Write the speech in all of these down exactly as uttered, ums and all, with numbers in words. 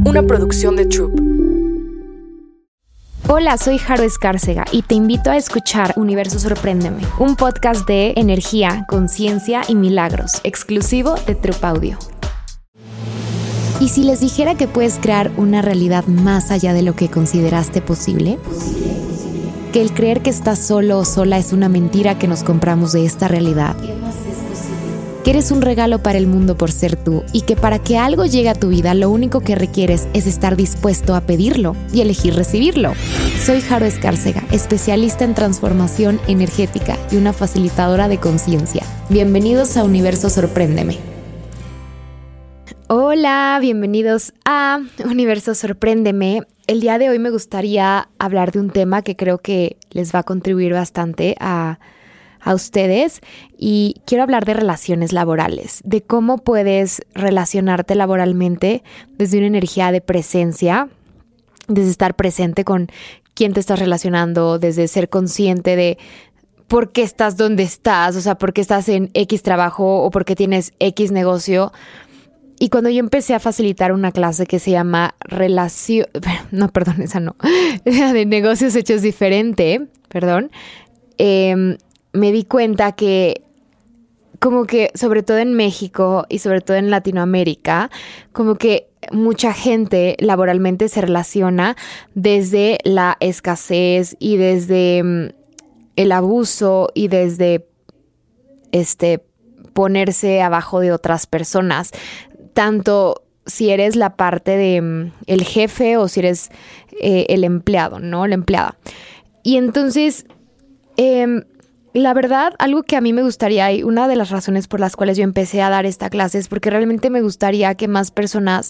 una producción de Troop. Hola, soy Jaro Escárcega y te invito a escuchar Universo Sorpréndeme, un podcast de energía, conciencia y milagros, exclusivo de Troop Audio. ¿Y si les dijera que puedes crear una realidad más allá de lo que consideraste posible? Que el creer que estás solo o sola es una mentira que nos compramos de esta realidad. Que eres un regalo para el mundo por ser tú y que para que algo llegue a tu vida lo único que requieres es estar dispuesto a pedirlo y elegir recibirlo. Soy Jaro Escárcega, especialista en transformación energética y una facilitadora de conciencia. Bienvenidos a Universo Sorpréndeme. Hola, bienvenidos a Universo Sorpréndeme. El día de hoy me gustaría hablar de un tema que creo que les va a contribuir bastante a a ustedes y quiero hablar de relaciones laborales, de cómo puedes relacionarte laboralmente desde una energía de presencia, desde estar presente con quién te estás relacionando, desde ser consciente de por qué estás donde estás, o sea, por qué estás en X trabajo o por qué tienes X negocio. Y cuando yo empecé a facilitar una clase que se llama relación, no, perdón, esa no, de negocios hechos diferente, perdón, eh, me di cuenta que como que sobre todo en México y sobre todo en Latinoamérica, como que mucha gente laboralmente se relaciona desde la escasez y desde um, el abuso y desde este ponerse abajo de otras personas, tanto si eres la parte de um, el jefe o si eres eh, el empleado, ¿no? La empleada. Y entonces eh, la verdad, algo que a mí me gustaría, y una de las razones por las cuales yo empecé a dar esta clase es porque realmente me gustaría que más personas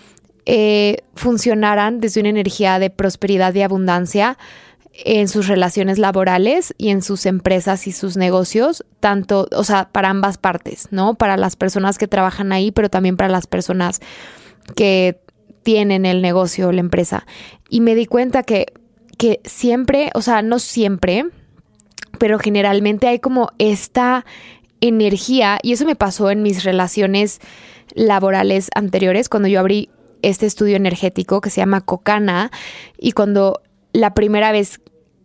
eh, funcionaran desde una energía de prosperidad y abundancia en sus relaciones laborales y en sus empresas y sus negocios, tanto, o sea, para ambas partes, ¿no? Para las personas que trabajan ahí, pero también para las personas que tienen el negocio o la empresa. Y me di cuenta que, que siempre, o sea, no siempre, pero generalmente hay como esta energía, y eso me pasó en mis relaciones laborales anteriores, cuando yo abrí este estudio energético que se llama Cocana, y cuando la primera vez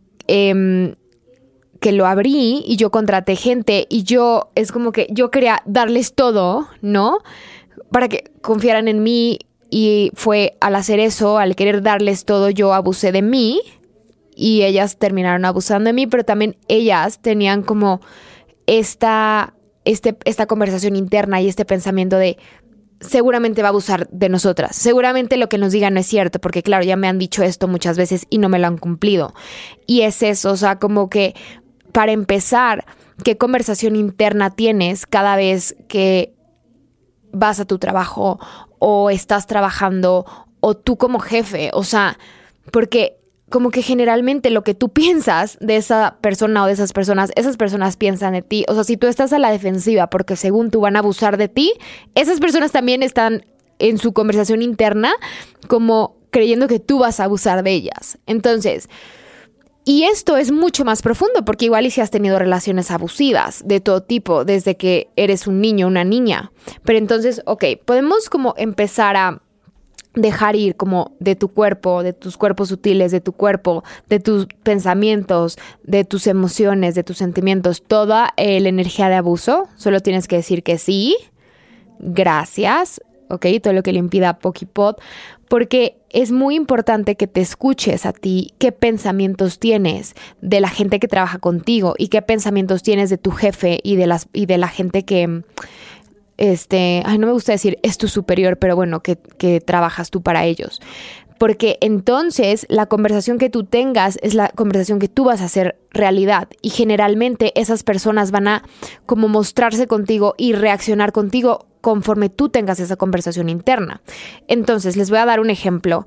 eh, que lo abrí y yo contraté gente, y yo, es como que yo quería darles todo, ¿no? Para que confiaran en mí, y fue al hacer eso, al querer darles todo, yo abusé de mí, y ellas terminaron abusando de mí, pero también ellas tenían como esta, este, esta conversación interna y este pensamiento de seguramente va a abusar de nosotras. Seguramente lo que nos digan no es cierto, porque claro, ya me han dicho esto muchas veces y no me lo han cumplido. Y es eso, o sea, como que para empezar, ¿qué conversación interna tienes cada vez que vas a tu trabajo o estás trabajando o tú como jefe? O sea, porque como que generalmente lo que tú piensas de esa persona o de esas personas, esas personas piensan de ti. O sea, si tú estás a la defensiva porque según tú van a abusar de ti, esas personas también están en su conversación interna como creyendo que tú vas a abusar de ellas. Entonces, y esto es mucho más profundo porque igual y si has tenido relaciones abusivas de todo tipo desde que eres un niño o una niña. Pero entonces, ok, podemos como empezar a dejar ir como de tu cuerpo, de tus cuerpos sutiles, de tu cuerpo, de tus pensamientos, de tus emociones, de tus sentimientos, toda eh, la energía de abuso. Solo tienes que decir que sí, gracias, ¿ok? Todo lo que le impida Pokipot, porque es muy importante que te escuches a ti qué pensamientos tienes de la gente que trabaja contigo y qué pensamientos tienes de tu jefe y de, las, y de la gente que... Este, ay, no me gusta decir es tu superior, pero bueno, que, que trabajas tú para ellos. Porque entonces la conversación que tú tengas es la conversación que tú vas a hacer realidad. Y generalmente esas personas van a como mostrarse contigo y reaccionar contigo conforme tú tengas esa conversación interna. Entonces, les voy a dar un ejemplo.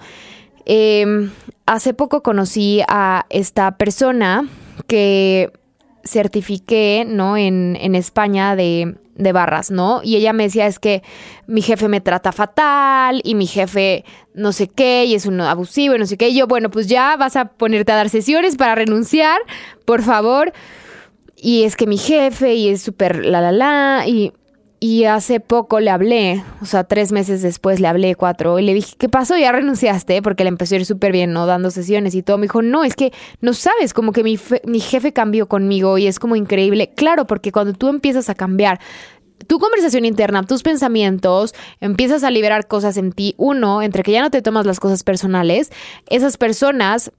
Eh, hace poco conocí a esta persona que certifiqué, ¿no? En, en España de... de barras, ¿no? Y ella me decía, es que mi jefe me trata fatal y mi jefe no sé qué y es un abusivo y no sé qué. Y yo, bueno, pues ya vas a ponerte a dar sesiones para renunciar, por favor. Y es que mi jefe y es súper la la la y y hace poco le hablé, o sea, tres meses después le hablé, cuatro, y le dije, ¿qué pasó? ¿Ya renunciaste? Porque le empezó a ir súper bien, ¿no? Dando sesiones y todo. Me dijo, no, es que no sabes, como que mi, fe- mi jefe cambió conmigo y es como increíble. Claro, porque cuando tú empiezas a cambiar tu conversación interna, tus pensamientos, empiezas a liberar cosas en ti. Uno, entre que ya no te tomas las cosas personales, esas personas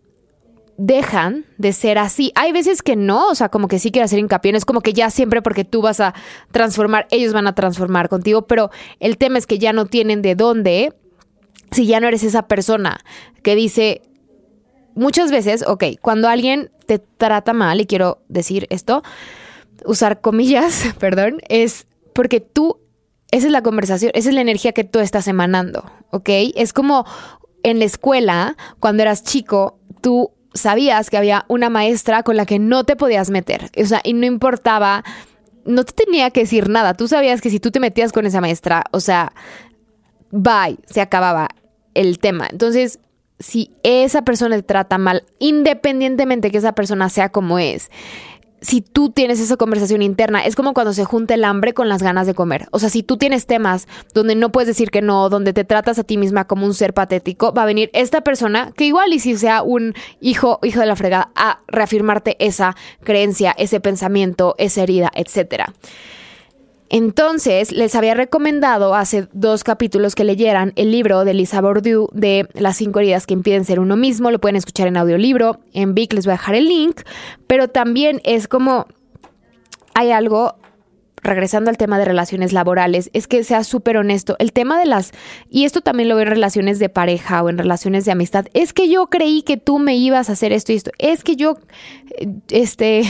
dejan de ser así. Hay veces que no, o sea, como que sí quiero hacer hincapié, no es como que ya siempre porque tú vas a transformar, ellos van a transformar contigo, pero el tema es que ya no tienen de dónde, si ya no eres esa persona que dice, muchas veces, ok, cuando alguien te trata mal, y quiero decir esto, usar comillas, perdón, es porque tú, esa es la conversación, esa es la energía que tú estás emanando, ¿ok? Es como en la escuela, cuando eras chico, tú sabías que había una maestra con la que no te podías meter, o sea, y no importaba, no te tenía que decir nada, tú sabías que si tú te metías con esa maestra, o sea, bye, se acababa el tema. Entonces, si esa persona te trata mal, independientemente que esa persona sea como es, si tú tienes esa conversación interna, es como cuando se junta el hambre con las ganas de comer. O sea, si tú tienes temas donde no puedes decir que no, donde te tratas a ti misma como un ser patético, va a venir esta persona, que igual y si sea un hijo, hijo de la fregada, a reafirmarte esa creencia, ese pensamiento, esa herida, etcétera. Entonces, les había recomendado hace dos capítulos que leyeran el libro de Lisa Bourdieu de Las cinco heridas que impiden ser uno mismo. Lo pueden escuchar en audiolibro. En Vic les voy a dejar el link. Pero también es como, hay algo, regresando al tema de relaciones laborales, es que sea súper honesto. El tema de las, y esto también lo veo en relaciones de pareja o en relaciones de amistad, es que yo creí que tú me ibas a hacer esto y esto. Es que yo, este,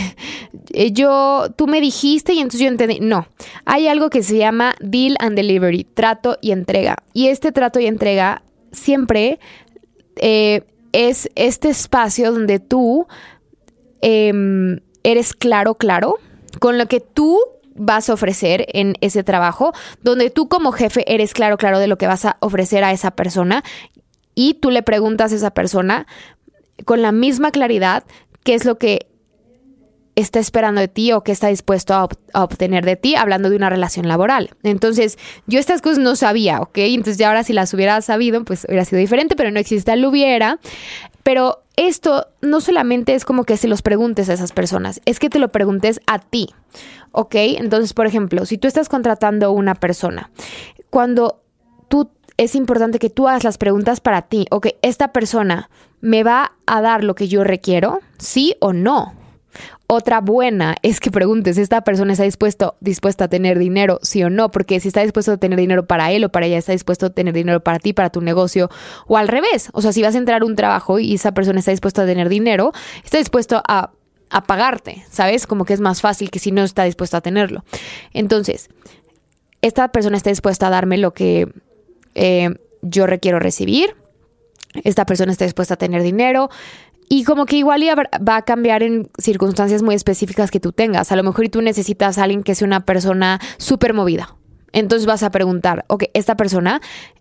yo, tú me dijiste y entonces yo entendí. No, hay algo que se llama deal and delivery, trato y entrega. Y este trato y entrega siempre eh, es este espacio donde tú eh, eres claro, claro, con lo que tú vas a ofrecer en ese trabajo, donde tú como jefe eres claro, claro de lo que vas a ofrecer a esa persona y tú le preguntas a esa persona con la misma claridad qué es lo que está esperando de ti o qué está dispuesto a, ob- a obtener de ti, hablando de una relación laboral. Entonces, yo estas cosas no sabía, ¿ok? Entonces, ya ahora si las hubiera sabido, pues hubiera sido diferente, pero no existe el hubiera. Pero esto no solamente es como que se los preguntes a esas personas, es que te lo preguntes a ti, ¿ok? Entonces, por ejemplo, si tú estás contratando a una persona, cuando tú, es importante que tú hagas las preguntas para ti, ¿ok? ¿Esta persona me va a dar lo que yo requiero? ¿Sí o no? Otra buena es que preguntes, ¿esta persona está dispuesto, dispuesta a tener dinero, sí o no? Porque si está dispuesto a tener dinero para él o para ella, está dispuesto a tener dinero para ti, para tu negocio, o al revés. O sea, si vas a entrar a un trabajo y esa persona está dispuesta a tener dinero, está dispuesto a, a pagarte, ¿sabes? Como que es más fácil que si no está dispuesto a tenerlo. Entonces, esta persona está dispuesta a darme lo que eh, yo requiero recibir. Esta persona está dispuesta a tener dinero. Y como que igual va a cambiar en circunstancias muy específicas que tú tengas. A lo mejor tú necesitas a alguien que sea una persona súper movida. Entonces vas a preguntar, ok, ¿esta persona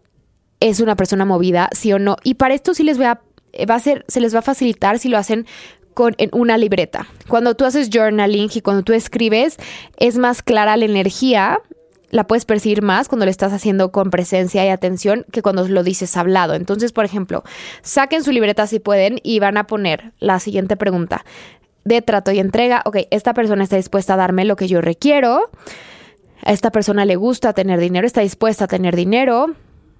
es una persona movida, sí o no? Y para esto sí les voy a, va a ser, se les va a facilitar si lo hacen con en una libreta. Cuando tú haces journaling y cuando tú escribes, es más clara la energía. La puedes percibir más cuando lo estás haciendo con presencia y atención que cuando lo dices hablado. Entonces, por ejemplo, saquen su libreta si pueden y van a poner la siguiente pregunta de trato y entrega. Ok, esta persona está dispuesta a darme lo que yo requiero. A esta persona le gusta tener dinero, está dispuesta a tener dinero.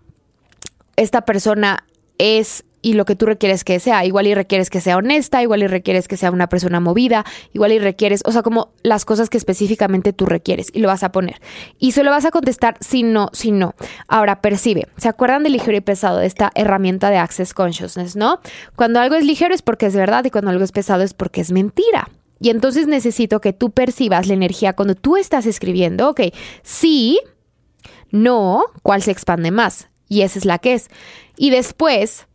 Esta persona es y lo que tú requieres que sea. Igual y requieres que sea honesta, igual y requieres que sea una persona movida, igual y requieres, o sea, como las cosas que específicamente tú requieres y lo vas a poner. Y se lo vas a contestar si no, si no. Ahora, percibe. ¿Se acuerdan de ligero y pesado? De esta herramienta de Access Consciousness, ¿no? Cuando algo es ligero es porque es verdad y cuando algo es pesado es porque es mentira. Y entonces necesito que tú percibas la energía cuando tú estás escribiendo. Ok, sí, no, ¿cuál se expande más? Y esa es la que es. Y después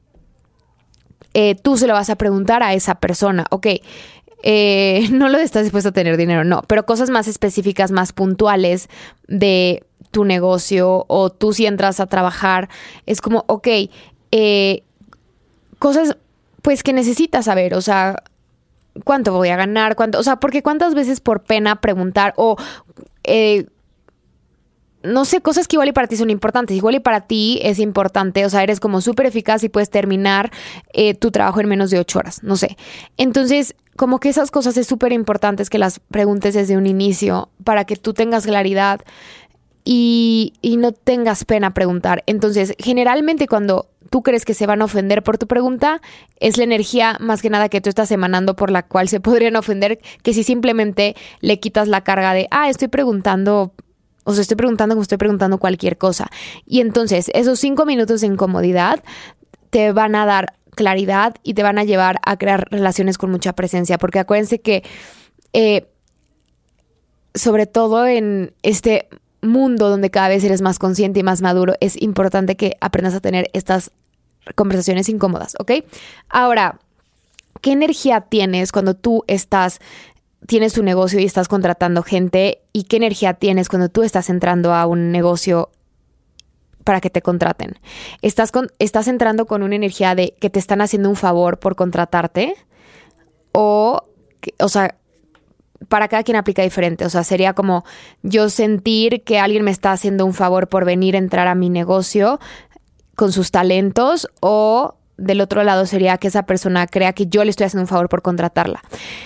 Eh, tú se lo vas a preguntar a esa persona, ok, eh, no lo estás dispuesto a tener dinero, no, pero cosas más específicas, más puntuales de tu negocio o tú si entras a trabajar, es como, ok, eh, cosas pues que necesitas saber, o sea, ¿cuánto voy a ganar? ¿Cuánto? O sea, porque cuántas veces por pena preguntar o... Eh, no sé, cosas que igual y para ti son importantes. Igual y para ti es importante, o sea, eres como súper eficaz y puedes terminar eh, tu trabajo en menos de ocho horas, no sé. Entonces, como que esas cosas es súper importantes que las preguntes desde un inicio para que tú tengas claridad y, y no tengas pena preguntar. Entonces, generalmente cuando tú crees que se van a ofender por tu pregunta, es la energía más que nada que tú estás emanando por la cual se podrían ofender, que si simplemente le quitas la carga de, ah, estoy preguntando, o sea, estoy preguntando como estoy preguntando cualquier cosa. Y entonces, esos cinco minutos de incomodidad te van a dar claridad y te van a llevar a crear relaciones con mucha presencia, porque acuérdense que eh, sobre todo en este mundo donde cada vez eres más consciente y más maduro, es importante que aprendas a tener estas conversaciones incómodas, ¿ok? Ahora, ¿qué energía tienes cuando tú estás, tienes tu negocio y estás contratando gente? ¿Y qué energía tienes cuando tú estás entrando a un negocio para que te contraten? ¿Estás, con, estás entrando con una energía de que te están haciendo un favor por contratarte? O, o sea, para cada quien aplica diferente. O sea, sería como yo sentir que alguien me está haciendo un favor por venir a entrar a mi negocio con sus talentos, o del otro lado sería que esa persona crea que yo le estoy haciendo un favor por contratarla.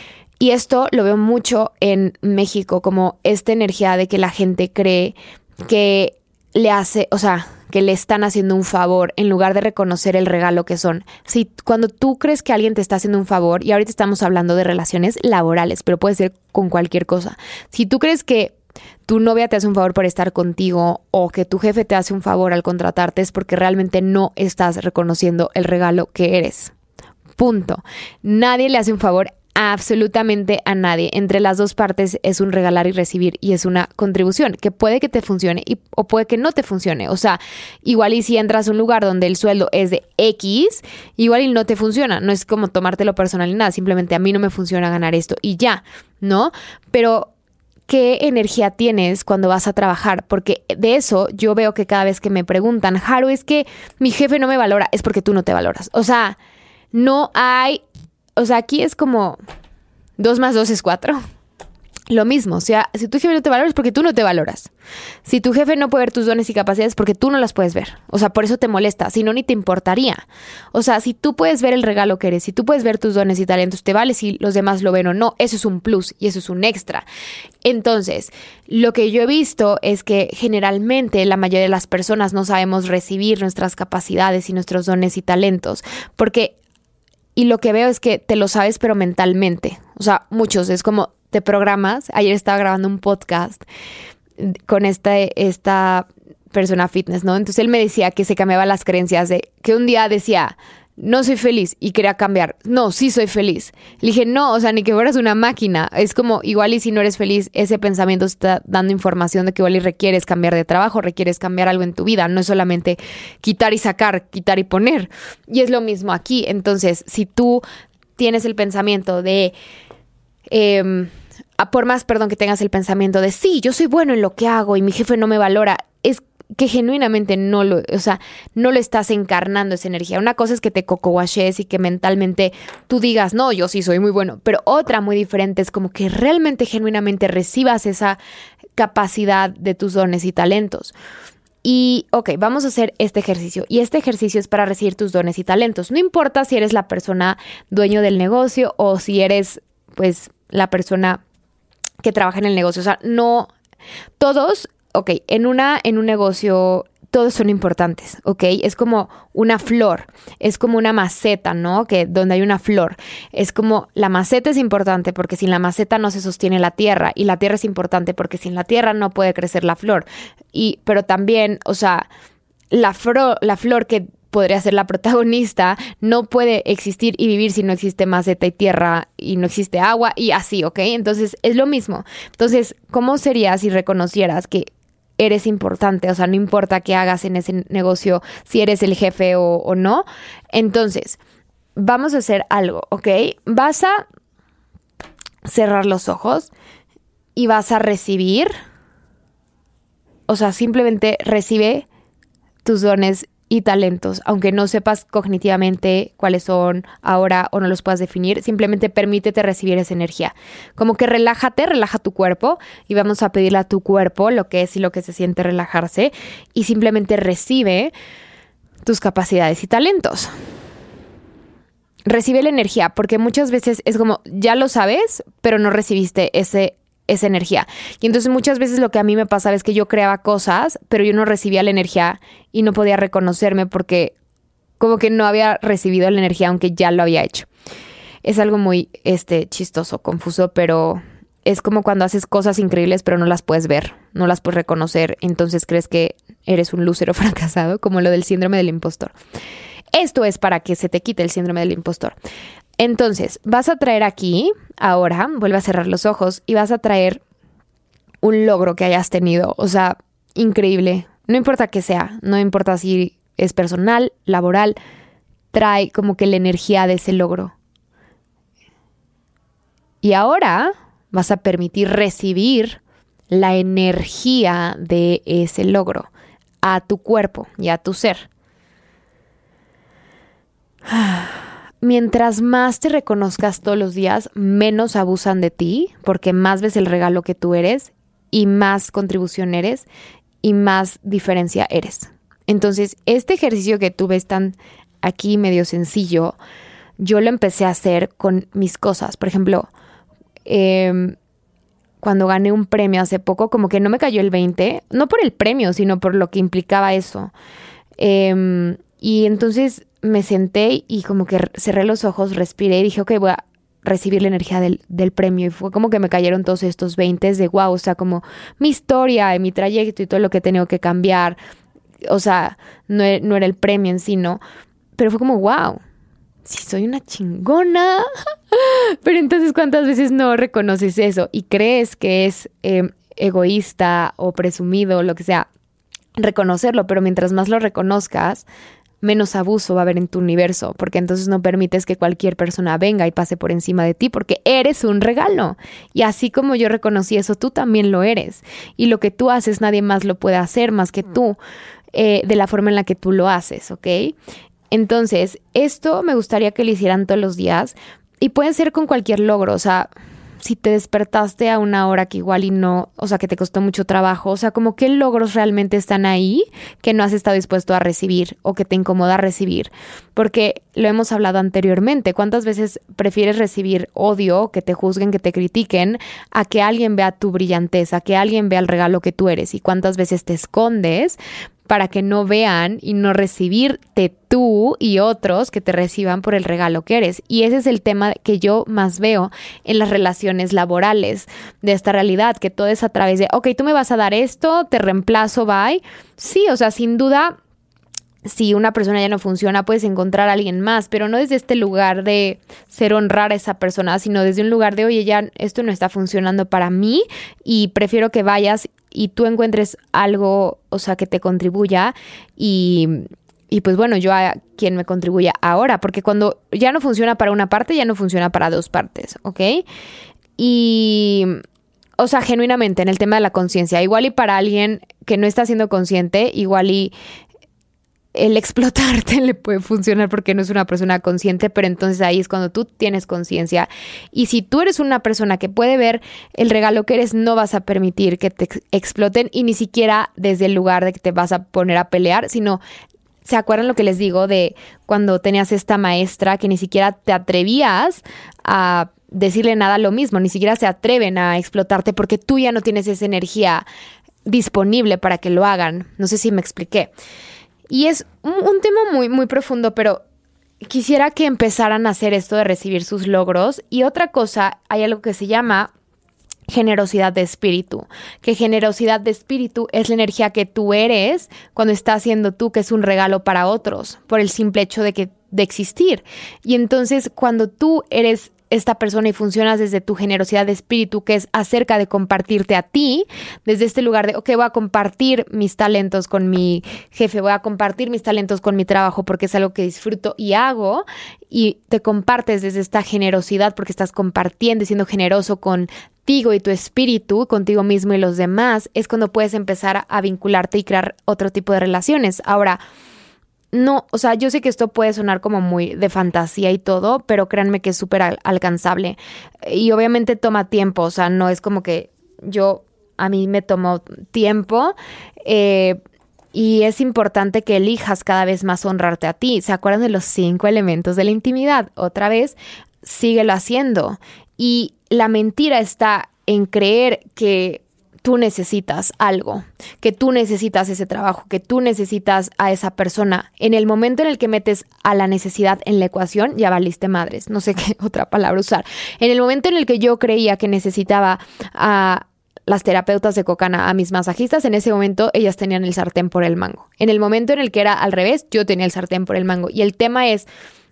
Y esto lo veo mucho en México, como esta energía de que la gente cree que le hace, o sea, que le están haciendo un favor en lugar de reconocer el regalo que son. Si cuando tú crees que alguien te está haciendo un favor, y ahorita estamos hablando de relaciones laborales, pero puede ser con cualquier cosa. Si tú crees que tu novia te hace un favor por estar contigo, o que tu jefe te hace un favor al contratarte, es porque realmente no estás reconociendo el regalo que eres. Punto. Nadie le hace un favor absolutamente a nadie. Entre las dos partes es un regalar y recibir, y es una contribución que puede que te funcione y, o puede que no te funcione. O sea, igual y si entras a un lugar donde el sueldo es de X, igual y no te funciona. No es como tomártelo personal ni nada, simplemente a mí no me funciona ganar esto y ya, ¿no? Pero ¿qué energía tienes cuando vas a trabajar? Porque de eso yo veo que cada vez que me preguntan, Haru, es que mi jefe no me valora, es porque tú no te valoras. O sea, no hay... O sea, aquí es como dos más dos es cuatro. Lo mismo, o sea, si tu jefe no te valora es porque tú no te valoras. Si tu jefe no puede ver tus dones y capacidades es porque tú no las puedes ver. O sea, por eso te molesta, si no ni te importaría. O sea, si tú puedes ver el regalo que eres, si tú puedes ver tus dones y talentos, te vale si los demás lo ven o no. Eso es un plus y eso es un extra. Entonces, lo que yo he visto es que generalmente la mayoría de las personas no sabemos recibir nuestras capacidades y nuestros dones y talentos, porque... Y lo que veo es que te lo sabes, pero mentalmente. O sea, muchos, es como te programas. Ayer estaba grabando un podcast con esta, esta persona fitness, ¿no? Entonces él me decía que se cambiaba las creencias, de que un día decía, no soy feliz, y quería cambiar. No, sí soy feliz. Le dije, no, o sea, ni que fueras una máquina. Es como, igual y si no eres feliz, ese pensamiento está dando información de que igual y requieres cambiar de trabajo, requieres cambiar algo en tu vida. No es solamente quitar y sacar, quitar y poner. Y es lo mismo aquí. Entonces, si tú tienes el pensamiento de... Eh, por más, perdón, que tengas el pensamiento de, sí, yo soy bueno en lo que hago y mi jefe no me valora, es que genuinamente no lo, o sea, no lo estás encarnando esa energía. Una cosa es que te cocowaches y que mentalmente tú digas, no, yo sí soy muy bueno, pero otra muy diferente es como que realmente, genuinamente recibas esa capacidad de tus dones y talentos. Y, ok, vamos a hacer este ejercicio. Y este ejercicio es para recibir tus dones y talentos. No importa si eres la persona dueño del negocio o si eres, pues, la persona que trabaja en el negocio. O sea, no, todos... Ok, en, una, en un negocio todos son importantes, ¿ok? Es como una flor, es como una maceta, ¿no? Que donde hay una flor. Es como la maceta es importante porque sin la maceta no se sostiene la tierra, y la tierra es importante porque sin la tierra no puede crecer la flor. Y, pero también, o sea, la, fro, la flor que podría ser la protagonista no puede existir y vivir si no existe maceta y tierra y no existe agua y así, ¿ok? Entonces es lo mismo. Entonces, ¿cómo sería si reconocieras que eres importante? O sea, no importa qué hagas en ese negocio, si eres el jefe o, o no. Entonces, vamos a hacer algo, ¿ok? Vas a cerrar los ojos y vas a recibir, o sea, simplemente recibe tus dones y talentos, aunque no sepas cognitivamente cuáles son ahora o no los puedas definir, simplemente permítete recibir esa energía. Como que relájate, relaja tu cuerpo y vamos a pedirle a tu cuerpo lo que es y lo que se siente relajarse y simplemente recibe tus capacidades y talentos. Recibe la energía, porque muchas veces es como, ya lo sabes, pero no recibiste ese esa energía. Y entonces muchas veces lo que a mí me pasaba es que yo creaba cosas, pero yo no recibía la energía y no podía reconocerme porque como que no había recibido la energía aunque ya lo había hecho. Es algo muy este, chistoso, confuso, pero es como cuando haces cosas increíbles pero no las puedes ver, no las puedes reconocer, entonces crees que eres un lúcero fracasado, como lo del síndrome del impostor. Esto es para que se te quite el síndrome del impostor. Entonces, vas a traer aquí, ahora, vuelve a cerrar los ojos y vas a traer un logro que hayas tenido, o sea, increíble, no importa qué sea, no importa si es personal, laboral, trae como que la energía de ese logro. Y ahora vas a permitir recibir la energía de ese logro a tu cuerpo y a tu ser. Mientras más te reconozcas todos los días, menos abusan de ti, porque más ves el regalo que tú eres y más contribución eres y más diferencia eres. Entonces, este ejercicio que tú ves tan aquí medio sencillo, yo lo empecé a hacer con mis cosas. Por ejemplo, eh, cuando gané un premio hace poco, como que no me cayó el veinte, no por el premio, sino por lo que implicaba eso. Eh, y entonces me senté y como que cerré los ojos, respiré y dije, ok, voy a recibir la energía del, del premio. Y fue como que me cayeron todos estos veintes de wow, o sea, como mi historia y mi trayecto y todo lo que he tenido que cambiar. O sea, no, no era el premio en sí, ¿no? Pero fue como, wow, sí soy una chingona. Pero entonces, ¿cuántas veces no reconoces eso? Y crees que es eh, egoísta o presumido, lo que sea, reconocerlo. Pero mientras más lo reconozcas, menos abuso va a haber en tu universo, porque entonces no permites que cualquier persona venga y pase por encima de ti, porque eres un regalo. Y así como yo reconocí eso, tú también lo eres. Y lo que tú haces, nadie más lo puede hacer más que tú, eh, de la forma en la que tú lo haces, ¿ok? Entonces, esto me gustaría que lo hicieran todos los días y pueden ser con cualquier logro, o sea, si te despertaste a una hora que igual y no, o sea, que te costó mucho trabajo, o sea, como qué logros realmente están ahí que no has estado dispuesto a recibir o que te incomoda recibir, porque lo hemos hablado anteriormente, ¿cuántas veces prefieres recibir odio, que te juzguen, que te critiquen, a que alguien vea tu brillantez, a que alguien vea el regalo que tú eres? Y cuántas veces te escondes para que no vean y no recibirte tú y otros que te reciban por el regalo que eres. Y ese es el tema que yo más veo en las relaciones laborales de esta realidad, que todo es a través de, ok, tú me vas a dar esto, te reemplazo, bye. Sí, o sea, sin duda, si una persona ya no funciona, puedes encontrar a alguien más, pero no desde este lugar de ser honrar a esa persona, sino desde un lugar de, oye, ya esto no está funcionando para mí y prefiero que vayas y tú encuentres algo, o sea, que te contribuya y, y pues bueno, yo a quien me contribuya ahora, porque cuando ya no funciona para una parte, ya no funciona para dos partes, ¿ok? Y, o sea, genuinamente en el tema de la conciencia, igual y para alguien que no está siendo consciente, igual y el explotarte le puede funcionar porque no es una persona consciente, pero entonces ahí es cuando tú tienes conciencia. Y si tú eres una persona que puede ver el regalo que eres, no vas a permitir que te exploten y ni siquiera desde el lugar de que te vas a poner a pelear, sino, ¿se acuerdan lo que les digo de cuando tenías esta maestra que ni siquiera te atrevías a decirle nada lo mismo, ni siquiera se atreven a explotarte porque tú ya no tienes esa energía disponible para que lo hagan? No sé si me expliqué. Y es un, un tema muy, muy profundo, pero quisiera que empezaran a hacer esto de recibir sus logros. Y otra cosa, hay algo que se llama generosidad de espíritu, que generosidad de espíritu es la energía que tú eres cuando estás siendo tú, que es un regalo para otros, por el simple hecho de, que, de existir. Y entonces cuando tú eres esta persona y funcionas desde tu generosidad de espíritu, que es acerca de compartirte a ti, desde este lugar de, ok, voy a compartir mis talentos con mi jefe, voy a compartir mis talentos con mi trabajo porque es algo que disfruto y hago, y te compartes desde esta generosidad porque estás compartiendo y siendo generoso contigo y tu espíritu, contigo mismo y los demás, es cuando puedes empezar a vincularte y crear otro tipo de relaciones. Ahora, no, o sea, yo sé que esto puede sonar como muy de fantasía y todo, pero créanme que es súper al- alcanzable. Y obviamente toma tiempo, o sea, no es como que yo, a mí me tomó tiempo, eh, y es importante que elijas cada vez más honrarte a ti. ¿Se acuerdan de los cinco elementos de la intimidad? Otra vez, síguelo haciendo. Y la mentira está en creer que tú necesitas algo, que tú necesitas ese trabajo, que tú necesitas a esa persona. En el momento en el que metes a la necesidad en la ecuación, ya valiste madres. No sé qué otra palabra usar. En el momento en el que yo creía que necesitaba a las terapeutas de Cocana, a mis masajistas, en ese momento ellas tenían el sartén por el mango. En el momento en el que era al revés, yo tenía el sartén por el mango. Y el tema es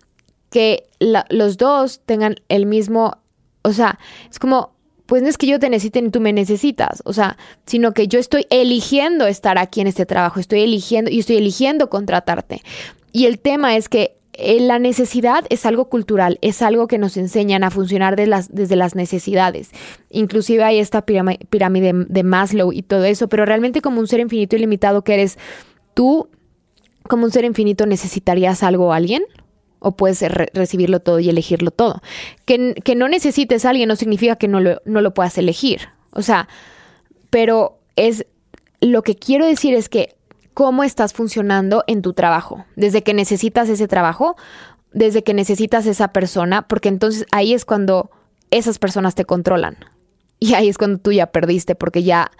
que la, los dos tengan el mismo, o sea, es como, pues no es que yo te necesite ni tú me necesitas, o sea, sino que yo estoy eligiendo estar aquí en este trabajo, estoy eligiendo y estoy eligiendo contratarte. Y el tema es que eh, la necesidad es algo cultural, es algo que nos enseñan a funcionar de las, desde las necesidades. Inclusive hay esta pirámide, pirámide de Maslow y todo eso, pero realmente como un ser infinito y limitado que eres tú, como un ser infinito, ¿necesitarías algo o alguien? O puedes re- recibirlo todo y elegirlo todo. Que, que no necesites a alguien no significa que no lo, no lo puedas elegir. O sea, pero es lo que quiero decir es que cómo estás funcionando en tu trabajo. Desde que necesitas ese trabajo, desde que necesitas esa persona, porque entonces ahí es cuando esas personas te controlan. Y ahí es cuando tú ya perdiste, porque ya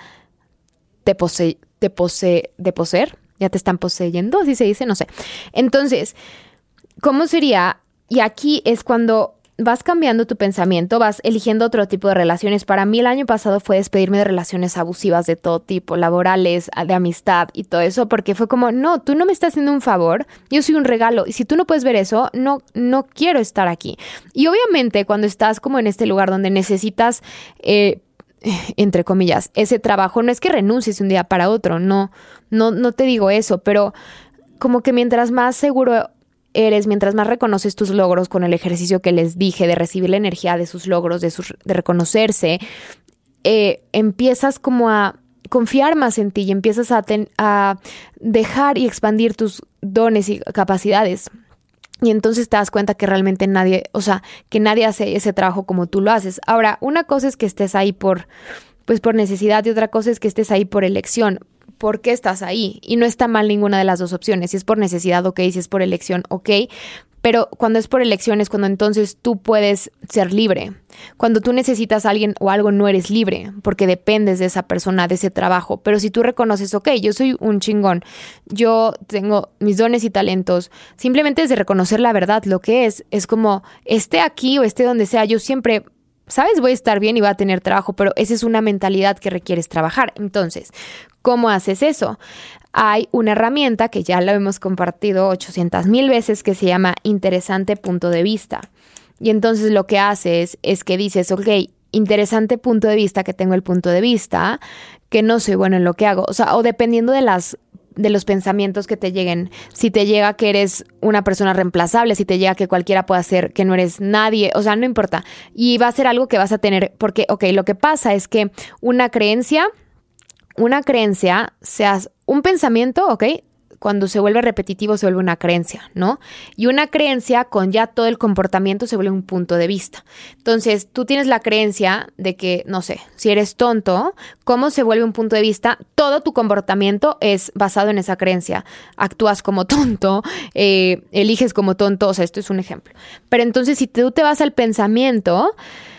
te posee, te posee, de poseer, ya te están poseyendo, así se dice, no sé. Entonces, ¿cómo sería? Y aquí es cuando vas cambiando tu pensamiento, vas eligiendo otro tipo de relaciones. Para mí el año pasado fue despedirme de relaciones abusivas de todo tipo, laborales, de amistad y todo eso, porque fue como, no, tú no me estás haciendo un favor, yo soy un regalo. Y si tú no puedes ver eso, no, no quiero estar aquí. Y obviamente cuando estás como en este lugar donde necesitas, eh, entre comillas, ese trabajo, no es que renuncies un día para otro, no, no, no te digo eso, pero como que mientras más seguro eres, mientras más reconoces tus logros con el ejercicio que les dije de recibir la energía de sus logros, de, sus, de reconocerse, eh, empiezas como a confiar más en ti y empiezas a, ten, a dejar y expandir tus dones y capacidades. Y entonces te das cuenta que realmente nadie, o sea, que nadie hace ese trabajo como tú lo haces. Ahora, una cosa es que estés ahí por, pues por necesidad y otra cosa es que estés ahí por elección. ¿Por qué estás ahí? Y no está mal ninguna de las dos opciones. Si es por necesidad, ok. Si es por elección, ok. Pero cuando es por elección es cuando entonces tú puedes ser libre. Cuando tú necesitas a alguien o algo, no eres libre porque dependes de esa persona, de ese trabajo. Pero si tú reconoces, ok, yo soy un chingón, yo tengo mis dones y talentos, simplemente es de reconocer la verdad, lo que es. Es como, esté aquí o esté donde sea, yo siempre, ¿sabes? Voy a estar bien y voy a tener trabajo, pero esa es una mentalidad que requieres trabajar. Entonces, ¿cómo haces eso? Hay una herramienta que ya la hemos compartido ochocientas mil veces que se llama interesante punto de vista. Y entonces lo que haces es que dices, ok, interesante punto de vista, que tengo el punto de vista, que no soy bueno en lo que hago. O sea, o dependiendo de las de los pensamientos que te lleguen, si te llega que eres una persona reemplazable, si te llega que cualquiera puede hacer, que no eres nadie, o sea, no importa. Y va a ser algo que vas a tener, porque, ok, lo que pasa es que una creencia, una creencia, seas un pensamiento, ok, cuando se vuelve repetitivo se vuelve una creencia, ¿no? Y una creencia con ya todo el comportamiento se vuelve un punto de vista. Entonces, tú tienes la creencia de que, no sé, si eres tonto, ¿cómo se vuelve un punto de vista? Todo tu comportamiento es basado en esa creencia. Actúas como tonto, eh, eliges como tonto, o sea, esto es un ejemplo. Pero entonces, si tú te vas al pensamiento,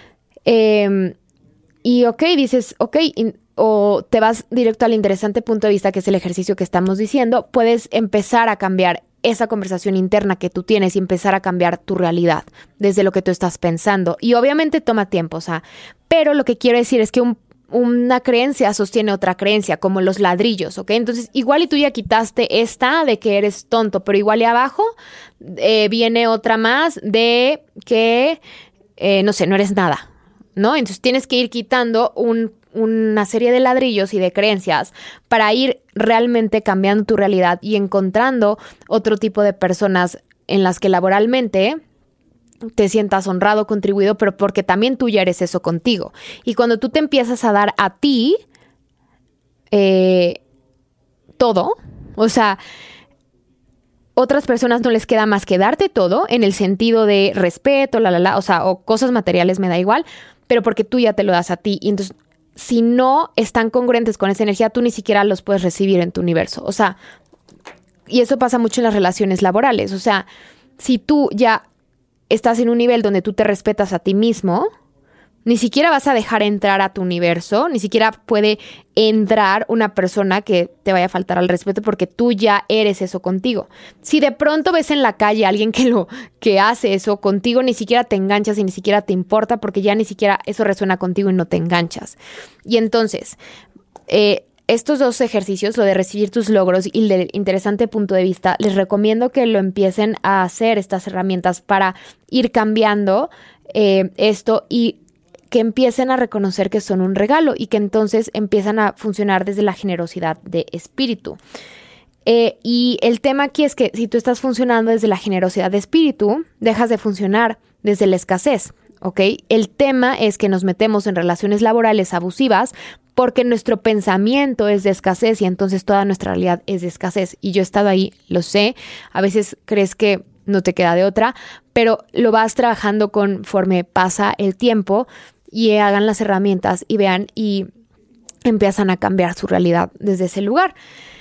eh, y ok, dices, ok, in, o te vas directo al interesante punto de vista, que es el ejercicio que estamos diciendo, puedes empezar a cambiar esa conversación interna que tú tienes y empezar a cambiar tu realidad desde lo que tú estás pensando. Y obviamente toma tiempo, o sea, pero lo que quiero decir es que un, una creencia sostiene otra creencia, como los ladrillos, ¿ok? Entonces, igual y tú ya quitaste esta de que eres tonto, pero igual y abajo eh, viene otra más de que, eh, no sé, no eres nada, ¿no? Entonces tienes que ir quitando un una serie de ladrillos y de creencias para ir realmente cambiando tu realidad y encontrando otro tipo de personas en las que laboralmente te sientas honrado, contribuido, pero porque también tú ya eres eso contigo. Y cuando tú te empiezas a dar a ti eh, todo, o sea, otras personas no les queda más que darte todo en el sentido de respeto, la, la, la, o sea, o cosas materiales, me da igual, pero porque tú ya te lo das a ti. Y entonces, si no están congruentes con esa energía, tú ni siquiera los puedes recibir en tu universo. O sea, y eso pasa mucho en las relaciones laborales. O sea, si tú ya estás en un nivel donde tú te respetas a ti mismo, ni siquiera vas a dejar entrar a tu universo, ni siquiera puede entrar una persona que te vaya a faltar al respeto porque tú ya eres eso contigo. Si de pronto ves en la calle a alguien que lo que hace eso contigo, ni siquiera te enganchas y ni siquiera te importa porque ya ni siquiera eso resuena contigo y no te enganchas. Y entonces, eh, estos dos ejercicios, lo de recibir tus logros y el del interesante punto de vista, les recomiendo que lo empiecen a hacer, estas herramientas, para ir cambiando eh, esto y que empiecen a reconocer que son un regalo y que entonces empiezan a funcionar desde la generosidad de espíritu. Eh, y el tema aquí es que si tú estás funcionando desde la generosidad de espíritu, dejas de funcionar desde la escasez, ¿ok? El tema es que nos metemos en relaciones laborales abusivas porque nuestro pensamiento es de escasez y entonces toda nuestra realidad es de escasez. Y yo he estado ahí, lo sé, a veces crees que no te queda de otra, pero lo vas trabajando conforme pasa el tiempo y hagan las herramientas y vean y empiezan a cambiar su realidad desde ese lugar.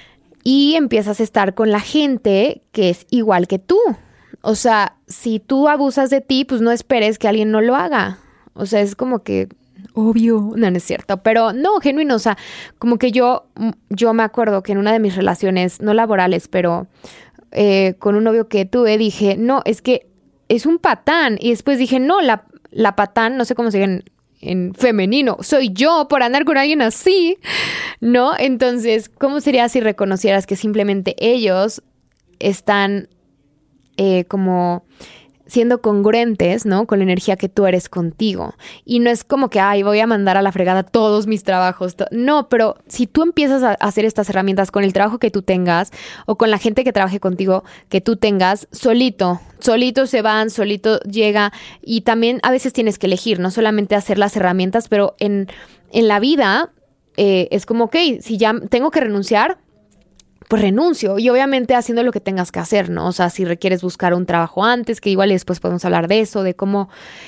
Y empiezas a estar con la gente que es igual que tú. O sea, si tú abusas de ti, pues no esperes que alguien no lo haga. O sea, es como que obvio. No, no es cierto. Pero no, genuino. O sea, como que yo, yo me acuerdo que en una de mis relaciones, no laborales, pero eh, con un novio que tuve, dije, no, es que es un patán. Y después dije, no, la, la patán, no sé cómo se diga en, en femenino, soy yo por andar con alguien así, ¿no? Entonces, ¿cómo sería si reconocieras que simplemente ellos están eh, como siendo congruentes, ¿no? Con la energía que tú eres contigo. Y no es como que, ay, voy a mandar a la fregada todos mis trabajos. To- no, pero si tú empiezas a hacer estas herramientas con el trabajo que tú tengas o con la gente que trabaje contigo que tú tengas, solito, solito se van, solito llega. Y también a veces tienes que elegir, no solamente hacer las herramientas, pero en, en la vida eh, es como, ok, si ya tengo que renunciar, pues renuncio y obviamente haciendo lo que tengas que hacer, ¿no? O sea, si requieres buscar un trabajo antes, que igual y después podemos hablar de eso, de cómo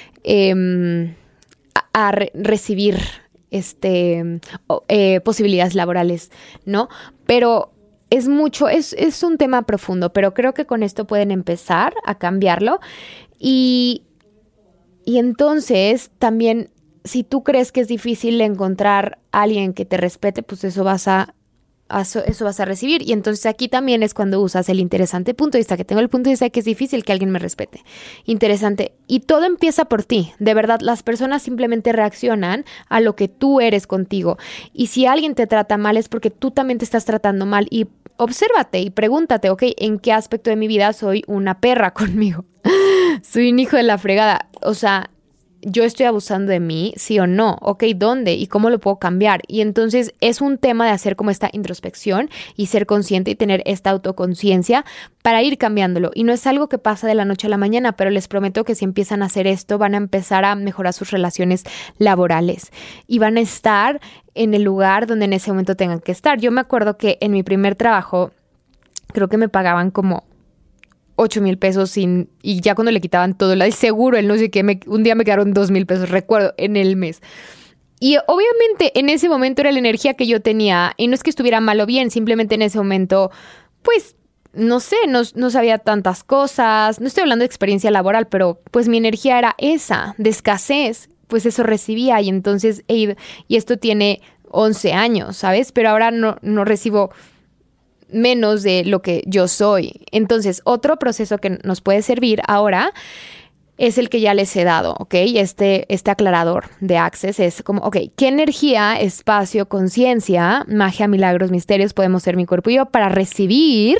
eh, a, a re- recibir este, eh, posibilidades laborales, ¿no? Pero es mucho, es, es un tema profundo, pero creo que con esto pueden empezar a cambiarlo y, y entonces también si tú crees que es difícil encontrar a alguien que te respete, pues eso vas a Eso, eso vas a recibir. Y entonces aquí también es cuando usas el interesante punto de vista, que tengo el punto de vista de que es difícil que alguien me respete. Interesante. Y todo empieza por ti. De verdad, las personas simplemente reaccionan a lo que tú eres contigo. Y si alguien te trata mal es porque tú también te estás tratando mal. Y obsérvate y pregúntate, ok, ¿en qué aspecto de mi vida soy una perra conmigo? Soy un hijo de la fregada. O sea, ¿yo estoy abusando de mí? ¿Sí o no? Ok, ¿dónde? ¿Y cómo lo puedo cambiar? Y entonces es un tema de hacer como esta introspección y ser consciente y tener esta autoconciencia para ir cambiándolo. Y no es algo que pasa de la noche a la mañana, pero les prometo que si empiezan a hacer esto, van a empezar a mejorar sus relaciones laborales y van a estar en el lugar donde en ese momento tengan que estar. Yo me acuerdo que en mi primer trabajo, creo que me pagaban como ocho mil pesos sin, y ya cuando le quitaban todo, el seguro, el no sé qué, me, un día me quedaron dos mil pesos, recuerdo, en el mes. Y obviamente en ese momento era la energía que yo tenía, y no es que estuviera mal o bien, simplemente en ese momento, pues, no sé, no, no sabía tantas cosas, no estoy hablando de experiencia laboral, pero pues mi energía era esa, de escasez, pues eso recibía, y entonces, he ido, y esto tiene once años, ¿sabes? Pero ahora no, no recibo menos de lo que yo soy. Entonces, otro proceso que nos puede servir ahora es el que ya les he dado, ¿ok? Este, este aclarador de Access es como, ok, ¿qué energía, espacio, conciencia, magia, milagros, misterios podemos ser mi cuerpo y yo para recibir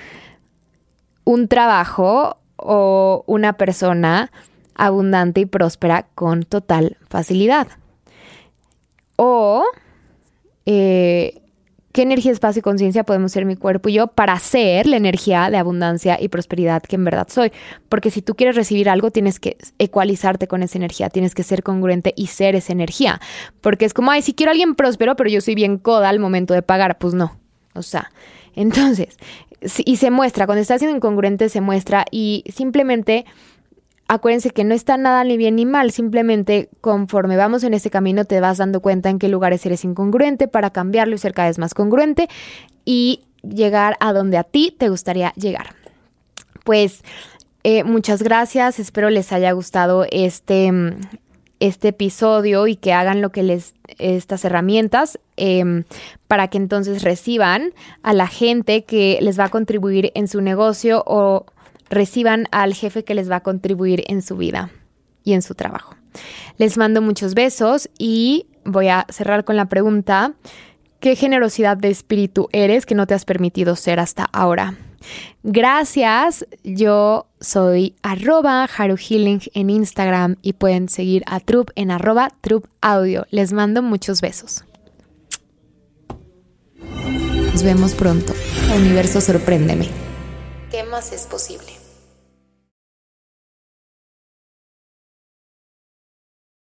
un trabajo o una persona abundante y próspera con total facilidad? O eh, ¿qué energía, espacio y conciencia podemos ser mi cuerpo y yo para ser la energía de abundancia y prosperidad que en verdad soy? Porque si tú quieres recibir algo, tienes que ecualizarte con esa energía, tienes que ser congruente y ser esa energía. Porque es como, ay, si quiero a alguien próspero, pero yo soy bien coda al momento de pagar. Pues no. O sea, Entonces, y se muestra, cuando está siendo incongruente se muestra y simplemente acuérdense que no está nada ni bien ni mal, simplemente conforme vamos en ese camino te vas dando cuenta en qué lugares eres incongruente para cambiarlo y ser cada vez más congruente y llegar a donde a ti te gustaría llegar. Pues eh, muchas gracias, espero les haya gustado este, este episodio y que hagan lo que les, estas herramientas eh, para que entonces reciban a la gente que les va a contribuir en su negocio o reciban al jefe que les va a contribuir en su vida y en su trabajo. Les mando muchos besos y voy a cerrar con la pregunta: ¿qué generosidad de espíritu eres que no te has permitido ser hasta ahora? Gracias, yo soy arroba Haru Healing en Instagram y pueden seguir a Trup en arroba Trup Audio. Les mando muchos besos. Nos vemos pronto. Universo, sorpréndeme. ¿Qué más es posible?